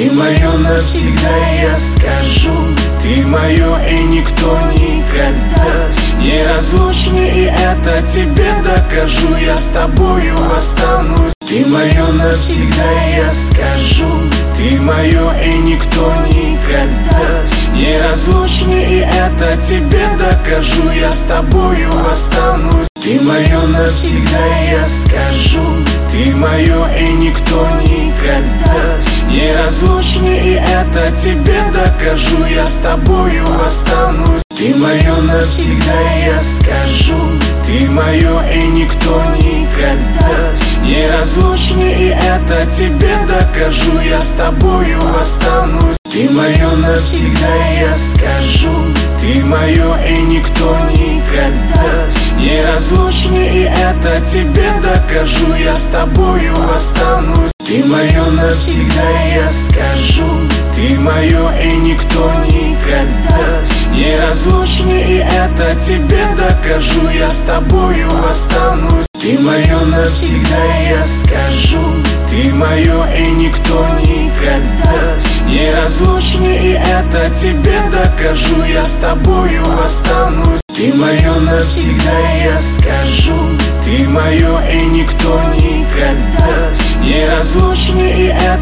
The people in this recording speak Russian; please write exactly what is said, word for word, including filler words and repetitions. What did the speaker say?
Ты мое навсегда, я скажу. Ты мое и никто никогда. Неразлучнее, и это тебе докажу. Я с тобою останусь. Ты мое навсегда, я скажу. Ты мое и никто никогда. Неразлучнее, и это тебе докажу. Я с тобою останусь. Ты мое навсегда, я скажу. Ты мое и никто никогда. Неразлучнее, и это тебе докажу. Я с тобою останусь. Ты мое навсегда, я скажу. Ты мое и никто никогда. Неразлучнее, и это тебе докажу. Я с тобою останусь. Ты мое навсегда, я скажу. Ты мое и никто никогда. Неразлучнее, и это тебе докажу. Я с тобою останусь. Ты мое навсегда, я скажу. Ты мое и никто никогда. Неразлучнее, и это тебе докажу. Я с тобою останусь. Ты мое навсегда, я скажу. Ты мое и никто никогда. Неразлучнее, и это тебе докажу. Я с тобою останусь. Ты мое навсегда, я скажу. Ты мое и никто никогда. Неразлучнее, и это